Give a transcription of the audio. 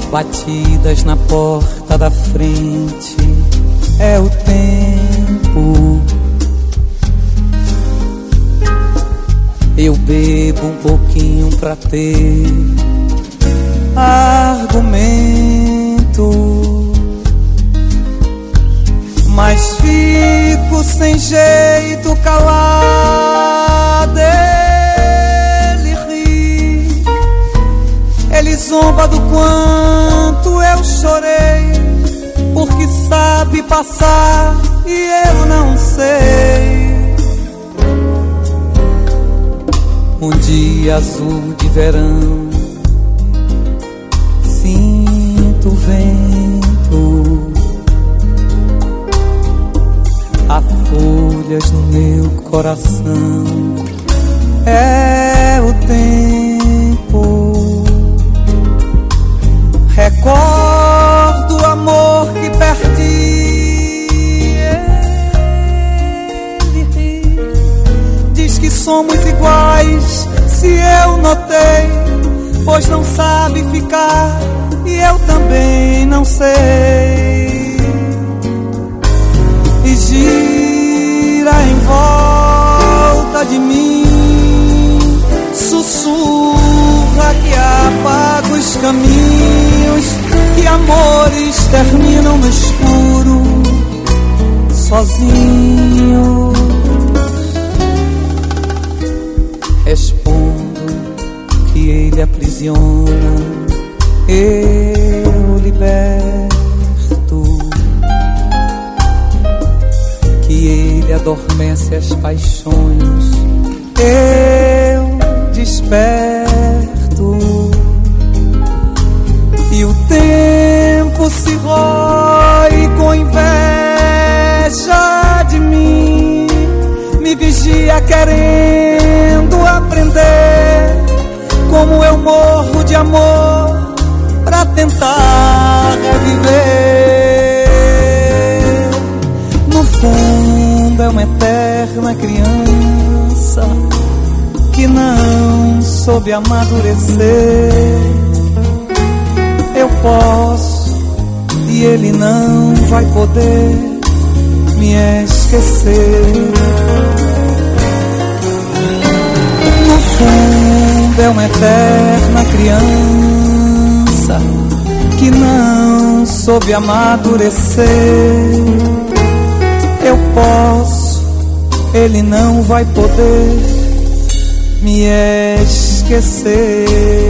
batidas na porta da frente, é o tempo. Eu bebo um pouquinho pra ter argumento, mas fico sem jeito calado. Ele ri, ele zomba do quanto eu chorei, porque sabe passar e eu não sei. Um dia azul de verão, sinto o vento, há folhas no meu coração, é o tempo. Recordo o amor que perdi. Ele ri, diz que somos iguais, se eu notei, pois não sabe ficar e eu também não sei. E gira em volta de mim, sussurra que apaga os caminhos, que amores terminam no escuro, sozinho. Respondo que ele aprisiona, eu liberto, que ele adormece as paixões, eu desperto. E o tempo se rói com inveja de mim, me vigia querendo aprender como eu morro de amor pra tentar reviver. No fundo é uma eterna criança que não soube amadurecer. Eu posso e ele não vai poder me esquecer. No fundo é uma eterna criança que não soube amadurecer. Eu posso, ele não vai poder me esquecer.